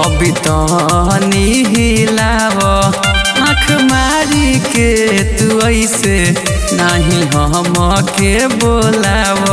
अभी तनी हिलाव आँख मारी के तू ऐसे नहीं हम के बोलाव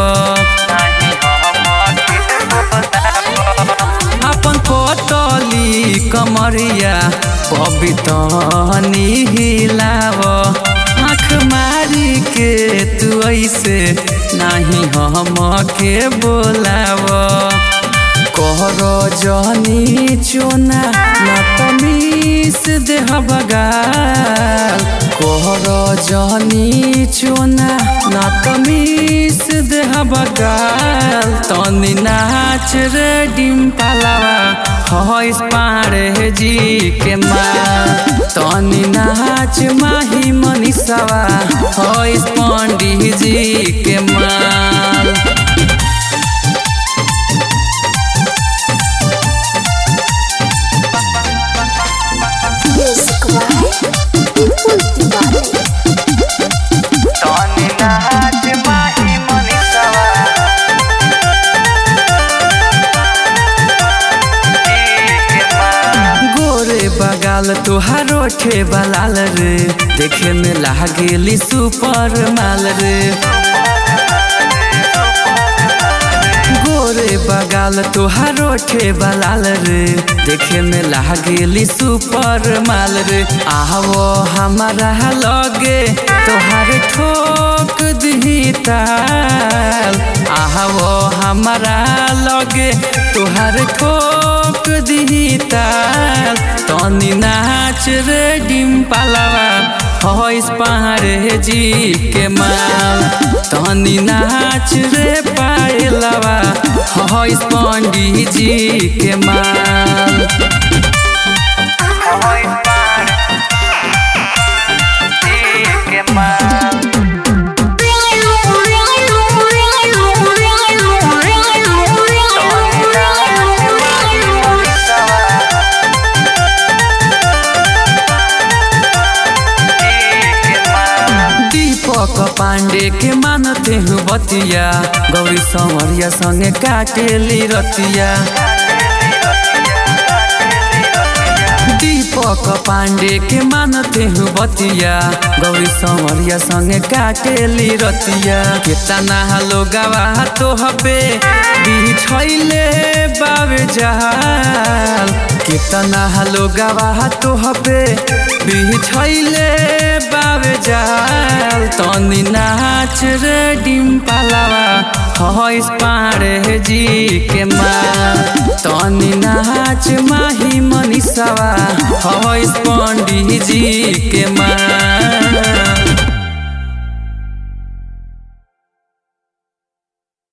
अपन पतली कमरिया अभी तनी हिलाव आँख मारी के तू ऐसे नहीं हम के बोलाव कहरो जनी चोना ना तमीस देह बगाल कहरो जनी चोना ना तमीस देह बगाल तनी नाच रे डिम्पलवा हइस पारे जी के माँ तनी नाच माही मनीषवा हइस पंडित जी के माँ बगाल तुहार ओठे बलाल रे देखे में लागेली सुपर माल रे गोरे बगाल तुहार ओठे बलाल रे देखे में लागेली सुपर माल रे आवो हमारा लगे तुहार ठोक दी ताल आवो हमारा लगे तुहार ठोक दी ताल तनी नाच रे डिम्पलवा हइस पारे जी के माल तनी नाच रे पायलवा हइस पंडित जी के माल पांडे के मानते हूँ बतिया गौरी संवरिया संगे काटेली रतिया दीपक पांडे के मानते हूँ बतिया गौरी संवरिया संगे काटेली रतिया कितना लोगवा तो हबे बिछैले बाबे जहाल कितना लोगवा तो हबे बिछैले बाबे जहाल तनी नाच रे डिम्पलवा हइस पारे जी के माँ तनी नाच माही मनीषवा हइस पंडित जी